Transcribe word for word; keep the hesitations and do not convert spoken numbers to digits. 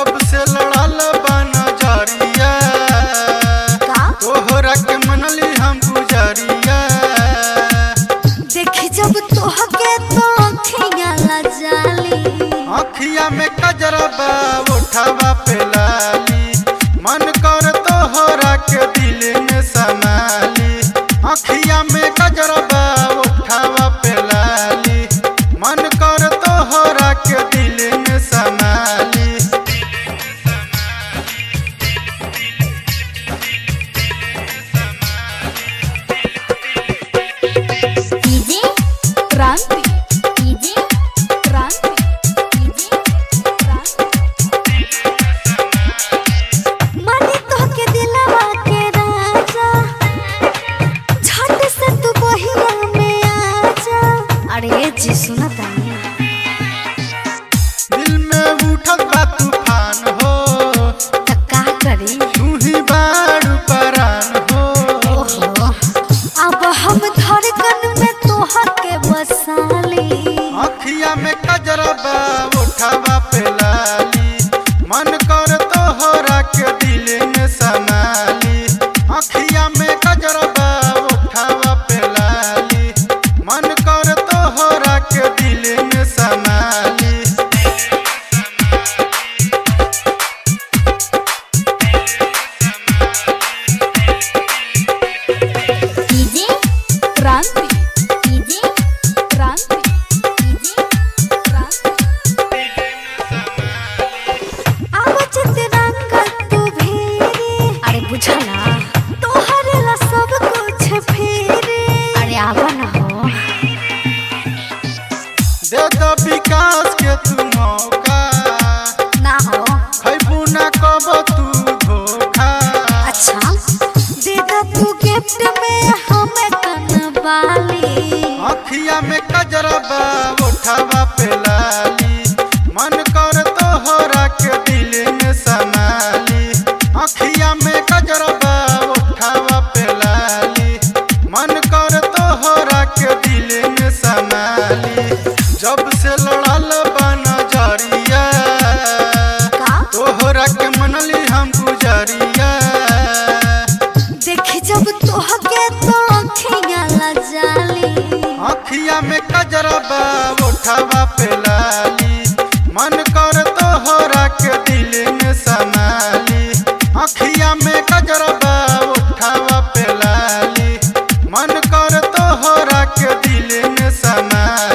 जब से लड़ल बा नजरिया तोहरा के मनली हम गुजरिया। देखी जब तोहके तो अखिया लजाली, अखिया में कजरा बा उठावा पे लाली, मन कर तोहरा के दिल में समाली। अखिया में कजरा बा उठावा पे लाली, मन कर तोहरा के दिल में समाली। DJ Kranti, DJ Kranti, DJ Kranti. मानी तोहके दिलवा के राजा, झट से तू बहिया में आजा। अरे जी सुना तानी, दिल में उठल बा तूफान हो, त का करी तू ही बारू परान हो। ओहो, अब हम धड़कन में तोहके बसाली। अखिया में कजरा बा उठावा पे लाली, मन कर तोहरा के दिल में समाली। अखिया में कजरा बा उठावा पे लाली, मन कर तोहरा के दिल में समाली। DJ Kranti, DJ Kranti, DJ Kranti. आवाज तिरंगा तू भेरे, अरे बुझला तोहरे ला सब कुछ फेरे। अरे आवा ना हो, दे दो विकास के तू मौका, ना हो। खैबू ना कब तू धोखा। अच्छा दे दा तू गिफ्ट में हमें कनवाली। अखिया में कजरा बा उठावा पे लाली, मन कर तोहरा के दिल में समाली। अखिया में कजरा बा उठावा पे लाली, मन कर तोहरा के दिल में समाली। जब से लड़ल बा नजरिया तोहरा के मनली हम गुजरिया। देखी जब तोहके तो अखिया लजाली, अखिया में कजरा बा उठावा पे लाली, मन कर तोहरा के दिल में समाली। अखिया में कजरा बा उठावा पे लाली, मन कर तोहरा के दिल में समाली।